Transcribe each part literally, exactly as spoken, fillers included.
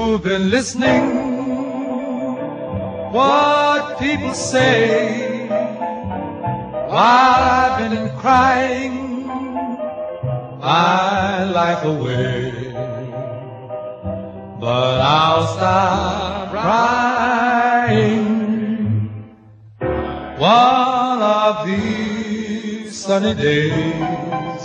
You've been listening what people say while I've been crying my life away. But I'll stop crying one of these sunny days.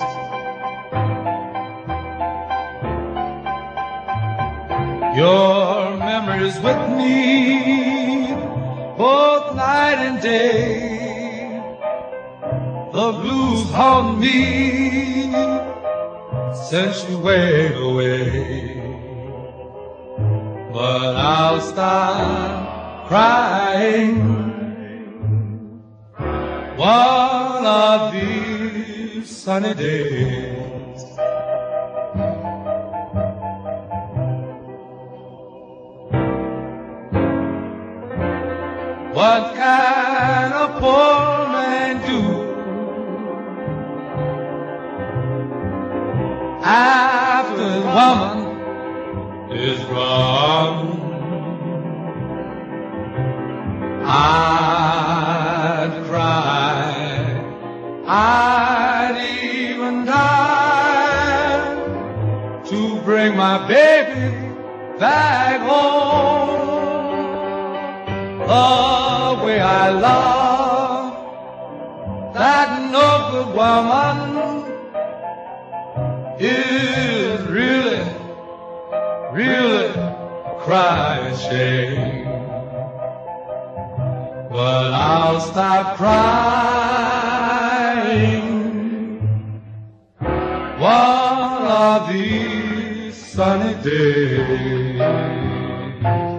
Your memory's with me both night and day. The blues haunt me since you went away. But I'll stop crying one of these sunny days. What can a poor man do after his woman is gone? I'd cry, I'd even die to bring my baby back home. The way I love that no good woman is really, really crying shame. But I'll stop crying one of these sunny days.